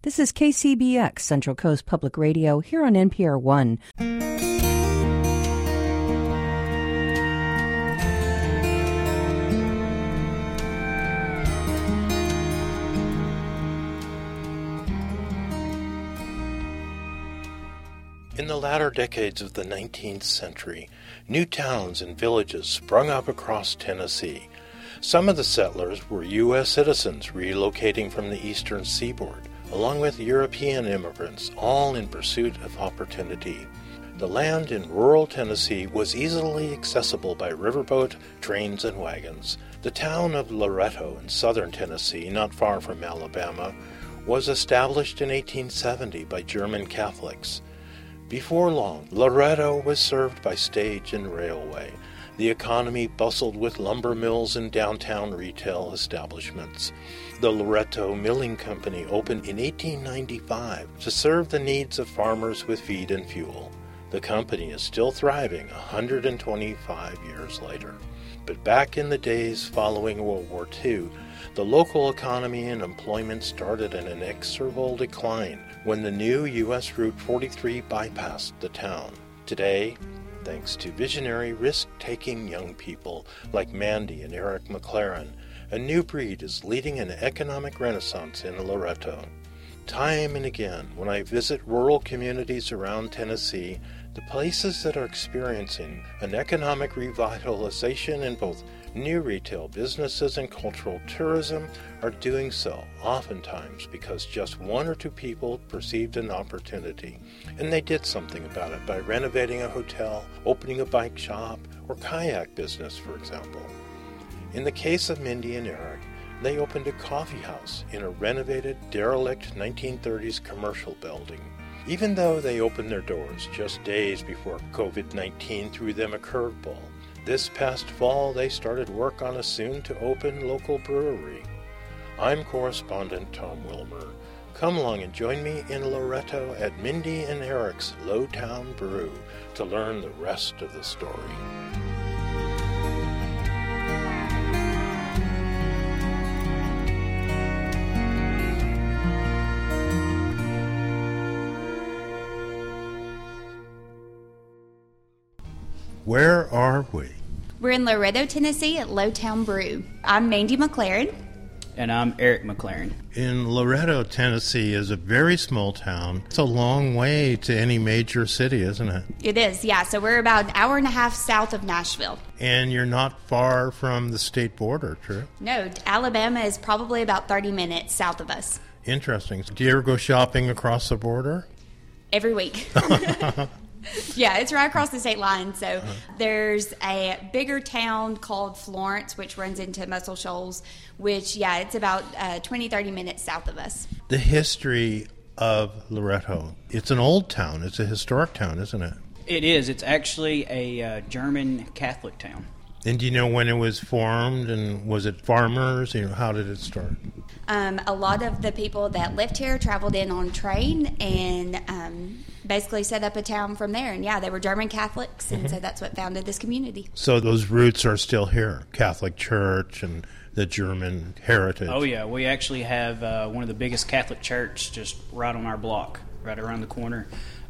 This is KCBX, Central Coast Public Radio, here on NPR One. In the latter decades of the 19th century, new towns and villages sprung up across Tennessee. Some of the settlers were U.S. citizens relocating from the eastern seaboard, along with European immigrants, all in pursuit of opportunity. The land in rural Tennessee was easily accessible by riverboat, trains, and wagons. The town of Loretto in southern Tennessee, not far from Alabama, was established in 1870 by German Catholics. Before long, Loretto was served by stage and railway. The economy bustled with lumber mills and downtown retail establishments. The Loretto Milling Company opened in 1895 to serve the needs of farmers with feed and fuel. The company is still thriving 125 years later. But back in the days following World War II, the local economy and employment started an inexorable decline when the new U.S. Route 43 bypassed the town. Today, thanks to visionary, risk-taking young people like Mandy and Eric McLaren, a new breed is leading an economic renaissance in Loretto. Time and again, when I visit rural communities around Tennessee, the places that are experiencing an economic revitalization in both new retail businesses and cultural tourism are doing so, oftentimes because just one or two people perceived an opportunity, and they did something about it by renovating a hotel, opening a bike shop, or kayak business, for example. In the case of Mindy and Eric, they opened a coffee house in a renovated, derelict 1930s commercial building. Even though they opened their doors just days before COVID-19 threw them a curveball, this past fall they started work on a soon-to-open local brewery. I'm correspondent Tom Wilmer. Come along and join me in Loretto at Mindy and Eric's Lowtown Brew to learn the rest of the story. Where are we? We're in Loretto, Tennessee at Lowtown Brew. I'm Mandy McLaren. And I'm Eric McLaren. In Loretto, Tennessee is a very small town. It's a long way to any major city, isn't it? It is, yeah. So we're about an hour and a half south of Nashville. And you're not far from the state border, true? No, Alabama is probably about 30 minutes south of us. Interesting. Do you ever go shopping across the border? Every week. Yeah, it's right across the state line. So there's a bigger town called Florence, which runs into Muscle Shoals, which, yeah, it's about 20, 30 minutes south of us. The history of Loretto, it's an old town. It's a historic town, isn't it? It is. It's actually a German Catholic town. And do you know when it was formed, and was it farmers? How did it start? A lot of the people that lived here traveled in on train and basically set up a town from there. And, yeah, they were German Catholics, and so that's what founded this community. So those roots are still here, Catholic Church and the German heritage. Oh, yeah. We actually have one of the biggest Catholic church just right on our block, right around the corner.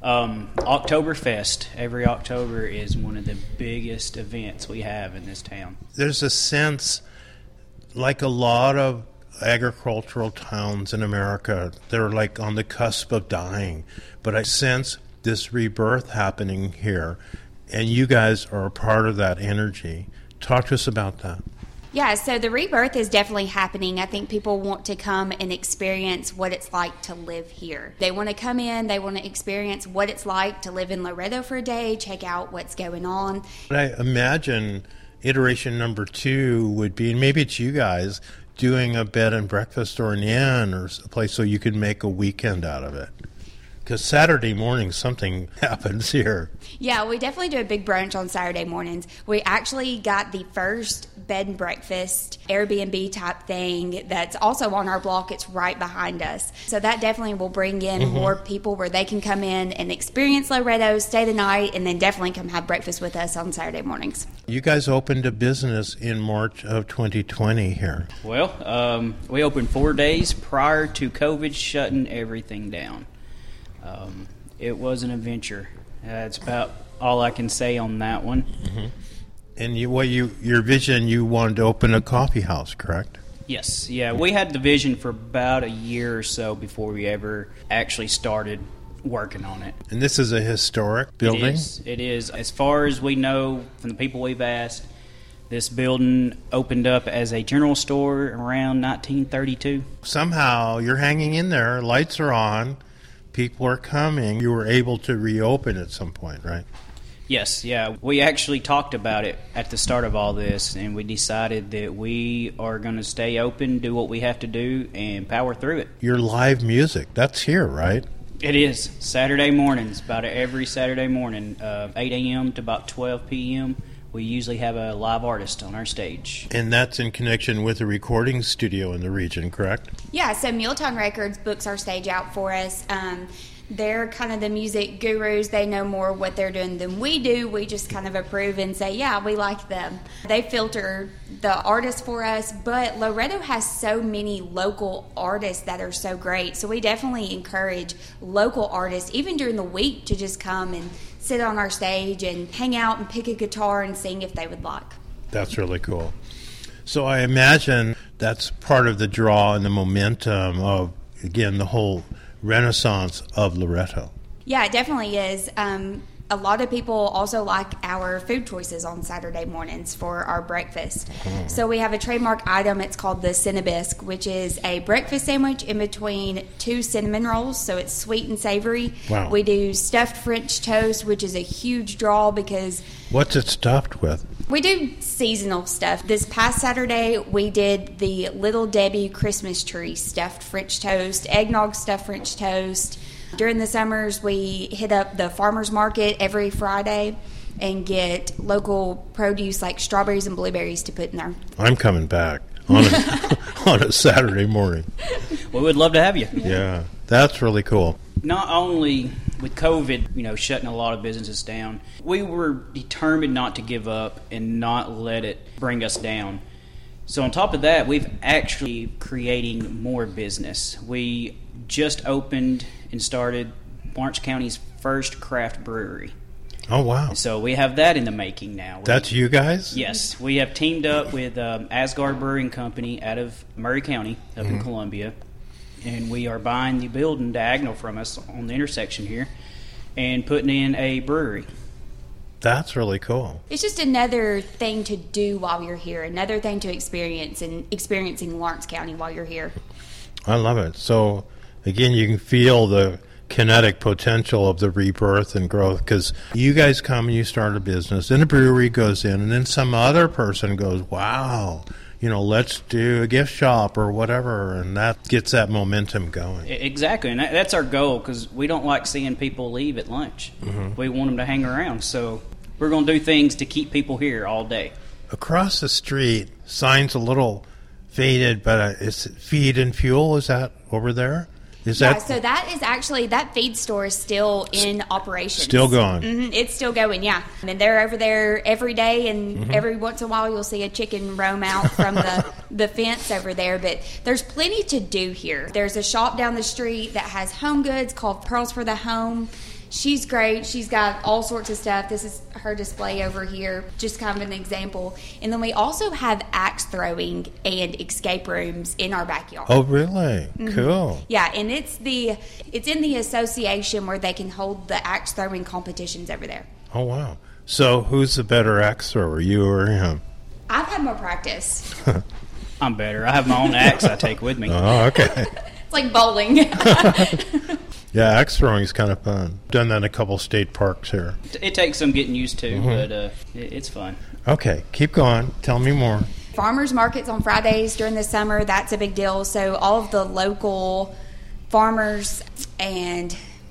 Oktoberfest every October is one of the biggest events we have in this town. There's a sense, like a lot of agricultural towns in America, they're like on the cusp of dying. But I sense this rebirth happening here, and you guys are a part of that energy. Talk to us about that. Yeah, so the rebirth is definitely happening. I think people want to come and experience what it's like to live here. They want to come in, they want to experience what it's like to live in Loretto for a day, check out what's going on. I imagine iteration number 2 would be, and maybe it's you guys, doing a bed and breakfast or an inn or a place so you could make a weekend out of it. Because Saturday morning something happens here. Yeah, we definitely do a big brunch on Saturday mornings. We actually got the first bed and breakfast Airbnb type thing that's also on our block. It's right behind us. So that definitely will bring in more people where they can come in and experience Loretto, stay the night, and then definitely come have breakfast with us on Saturday mornings. You guys opened a business in March of 2020 here. Well, we opened 4 days prior to COVID shutting everything down. It was an adventure. That's about all I can say on that one. Mm-hmm. And your vision, you wanted to open a coffee house, correct? Yes. Yeah, we had the vision for about a year or so before we ever actually started working on it. And this is a historic building? It is. As far as we know from the people we've asked, this building opened up as a general store around 1932. Somehow you're hanging in there, lights are on, people are coming. You were able to reopen at some point, right? Yes, yeah. We actually talked about it at the start of all this, and we decided that we are going to stay open, do what we have to do, and power through it. Your live music, that's here, right? It is. Saturday mornings, about every Saturday morning, 8 a.m. to about 12 p.m., we usually have a live artist on our stage. And that's in connection with a recording studio in the region, correct? Yeah, so Muletown Records books our stage out for us. They're kind of the music gurus. They know more what they're doing than we do. We just kind of approve and say, yeah, we like them. They filter the artists for us, but Loretto has so many local artists that are so great. So we definitely encourage local artists, even during the week, to just come and sit on our stage and hang out and pick a guitar and sing if they would like. That's really cool. So I imagine that's part of the draw and the momentum of, again, the whole renaissance of Loretto. Yeah, it definitely is. A lot of people also like our food choices on Saturday mornings for our breakfast. So we have a trademark item. It's called the Cinnabisque, which is a breakfast sandwich in between 2 cinnamon rolls, so it's sweet and savory. Wow. We do stuffed French toast, which is a huge draw because... What's it stuffed with? We do seasonal stuff. This past Saturday, we did the Little Debbie Christmas tree stuffed French toast, eggnog stuffed French toast. During the summers, we hit up the farmer's market every Friday and get local produce like strawberries and blueberries to put in there. I'm coming back on a Saturday morning. We would love to have you. Yeah, that's really cool. Not only with COVID, shutting a lot of businesses down, we were determined not to give up and not let it bring us down. So on top of that, we've actually creating more business. We just opened and started Lawrence County's first craft brewery. Oh, wow. So we have that in the making now. That's you guys? Yes. We have teamed up with Asgard Brewing Company out of Murray County up in Columbia. And we are buying the building diagonal from us on the intersection here and putting in a brewery. That's really cool. It's just another thing to do while you're here, another thing to experience, and experiencing Lawrence County while you're here. I love it. So, again, you can feel the kinetic potential of the rebirth and growth, because you guys come and you start a business, then a brewery goes in, and then some other person goes, wow, let's do a gift shop or whatever, and that gets that momentum going. Exactly, and that's our goal, because we don't like seeing people leave at lunch. We want them to hang around, so we're going to do things to keep people here all day. Across the street, sign's a little faded, but it's Feed and Fuel, is that over there? So that is actually, that feed store is still in operation. Still going. It's still going, yeah. And they're over there every day, and every once in a while you'll see a chicken roam out from the fence over there. But there's plenty to do here. There's a shop down the street that has home goods called Pearls for the Home. She's great. She's got all sorts of stuff. This is her display over here, just kind of an example. And then we also have axe throwing and escape rooms in our backyard. Oh, really? Cool. Yeah, and it's in the association where they can hold the axe throwing competitions over there. Oh, wow. So who's the better axe thrower, you or him? I've had more practice. I'm better. I have my own axe I take with me. Oh, okay. It's like bowling. Yeah, axe throwing is kind of fun. Done that in a couple state parks here. It takes some getting used to, but it's fun. Okay, keep going. Tell me more. Farmers markets on Fridays during the summer, that's a big deal. So all of the local farmers and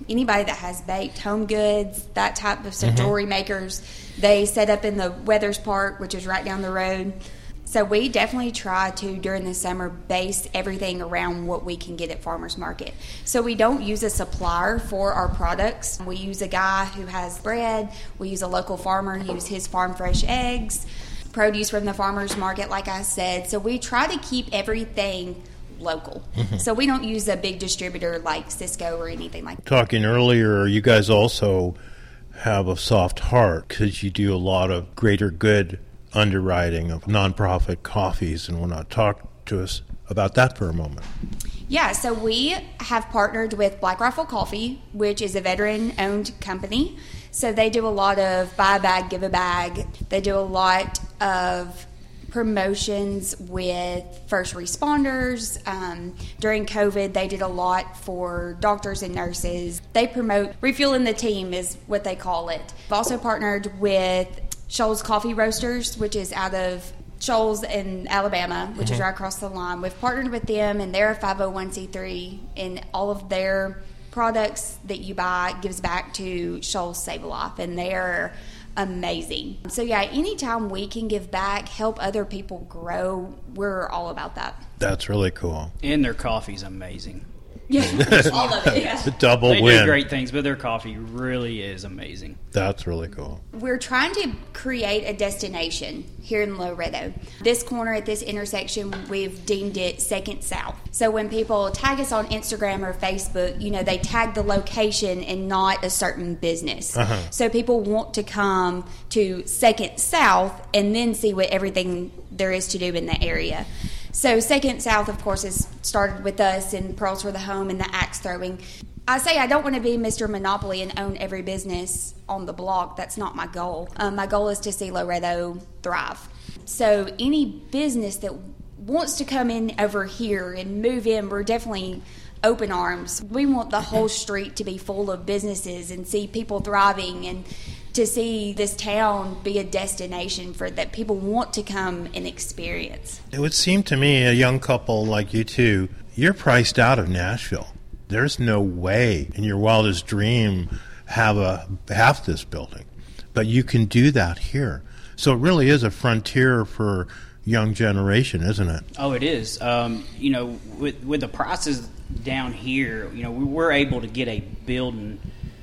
anybody that has baked home goods, that type of jewelry makers, they set up in the Weathers Park, which is right down the road. So we definitely try to, during the summer, base everything around what we can get at farmers market. So we don't use a supplier for our products. We use a guy who has bread. We use a local farmer, use his farm fresh eggs, produce from the farmers market, like I said. So we try to keep everything local. So we don't use a big distributor like Cisco or anything like that. Talking earlier, you guys also have a soft heart because you do a lot of greater good underwriting of nonprofit coffees and whatnot. Talk to us about that for a moment. Yeah, so we have partnered with Black Rifle Coffee, which is a veteran-owned company. So they do a lot of buy a bag, give a bag. They do a lot of promotions with first responders. During COVID, they did a lot for doctors and nurses. They promote refueling the team is what they call it. We've also partnered with Shoals Coffee Roasters, which is out of Shoals in Alabama, which is right across the line. We've partnered with them, and they're a 501c3, and all of their products that you buy gives back to Shoals Save a Life, and they're amazing. So yeah, anytime we can give back, help other people grow, we're all about that. That's really cool. And their coffee's amazing. Yeah, all of it. Yeah. The double They win. do great things, but their coffee really is amazing. That's really cool. We're trying to create a destination here in Loretto. This corner at this intersection, we've deemed it Second South. So when people tag us on Instagram or Facebook, you know, they tag the location and not a certain business. So people want to come to Second South and then see what everything there is to do in the area. So Second South, of course, has started with us and Pearls for the Home and the axe throwing. I say I don't want to be Mr. Monopoly and own every business on the block. That's not my goal. My goal is to see Loretto thrive. So any business that wants to come in over here and move in, we're definitely open arms. We want the whole street to be full of businesses and see people thriving, and to see this town be a destination for that people want to come and experience. It would seem to me, a young couple like you two, you're priced out of Nashville. There's no way in your wildest dream have half this building. But you can do that here. So it really is a frontier for young generation, isn't it? Oh, it is. You know, with the prices down here, you know, we were able to get a building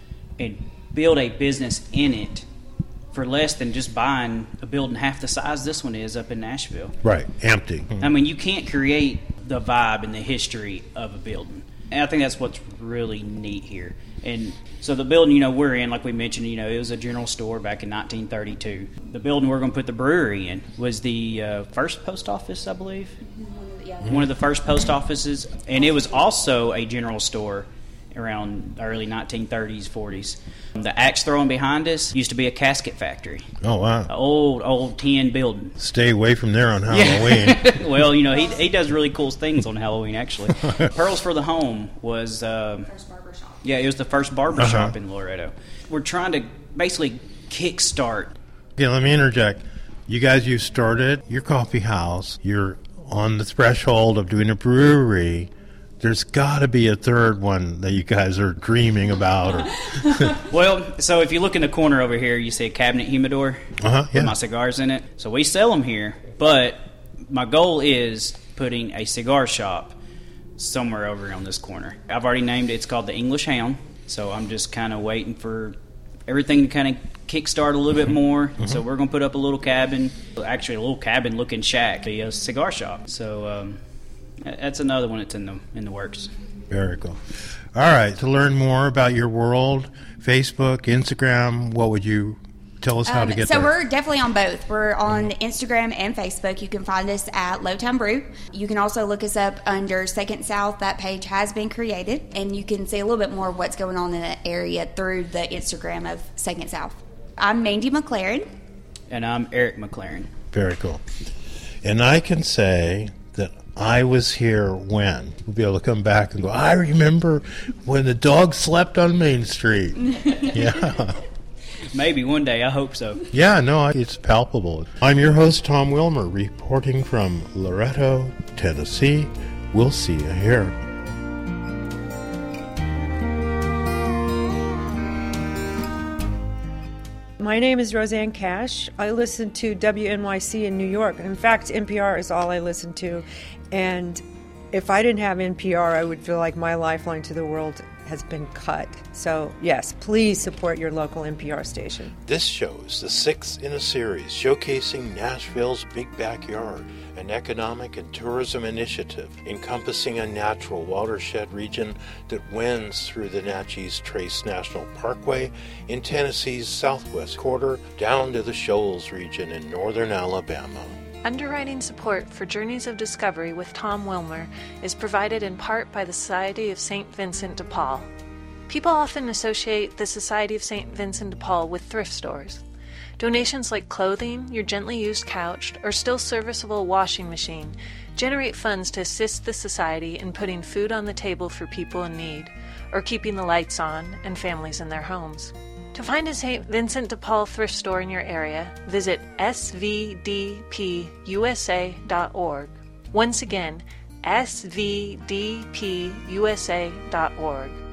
and build a business in it for less than just buying a building half the size this one is up in Nashville. Right, empty. I mean, you can't create the vibe and the history of a building. And I think that's what's really neat here. And so the building, you know, we're in, like we mentioned, you know, it was a general store back in 1932. The building we're going to put the brewery in was the first post office, I believe. One of the first post offices. And it was also a general store around the early 1930s, 40s. The axe throwing behind us used to be a casket factory. Oh, wow. An old tin building. Stay away from there on Halloween. Yeah. Well, you know, he does really cool things on Halloween, actually. Pearls for the Home was... First barbershop. Yeah, it was the first barbershop in Loretto. We're trying to basically kickstart. Okay, let me interject. You guys, you started your coffee house. You're on the threshold of doing a brewery. There's got to be a third one that you guys are dreaming about. Well, so if you look in the corner over here, you see a cabinet humidor with my cigars in it. So we sell them here, but my goal is putting a cigar shop somewhere over on this corner. I've already named it. It's called the English Hound. So I'm just kind of waiting for everything to kind of kickstart a little bit more. So we're going to put up a little cabin, actually a little cabin-looking shack, a cigar shop. So... that's another one that's in the works. Very cool. All right. To learn more about your world, Facebook, Instagram, what would you tell us how to get there? So we're definitely on both. We're on Instagram and Facebook. You can find us at Lowtown Brew. You can also look us up under Second South. That page has been created, and you can see a little bit more of what's going on in that area through the Instagram of Second South. I'm Mandy McLaren. And I'm Eric McLaren. Very cool. And I can say that I was here when. We'll be able to come back and go, I remember when the dog slept on Main Street. Yeah. Maybe one day. I hope so. Yeah, no, it's palpable. I'm your host, Tom Wilmer, reporting from Loretto, Tennessee. We'll see you here. My name is Roseanne Cash. I listen to WNYC in New York. In fact, NPR is all I listen to. And if I didn't have NPR, I would feel like my lifeline to the world has been cut. So, yes, please support your local NPR station. This show is the sixth in a series showcasing Nashville's Big Backyard, an economic and tourism initiative encompassing a natural watershed region that winds through the Natchez Trace National Parkway in Tennessee's southwest quarter down to the Shoals region in northern Alabama. Underwriting support for Journeys of Discovery with Tom Wilmer is provided in part by the Society of St. Vincent de Paul. People often associate the Society of St. Vincent de Paul with thrift stores. Donations like clothing, your gently used couch, or still serviceable washing machine generate funds to assist the Society in putting food on the table for people in need, or keeping the lights on and families in their homes. To find a St. Vincent de Paul thrift store in your area, visit svdpusa.org. Once again, svdpusa.org.